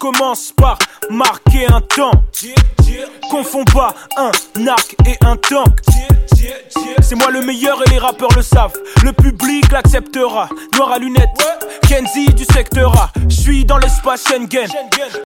commence par marquer un temps. Confonds pas un arc et un tank. C'est moi le meilleur et les rappeurs le savent. Le public l'acceptera. Noir à lunettes, Kenzie du secteur A. J'suis dans l'espace Schengen.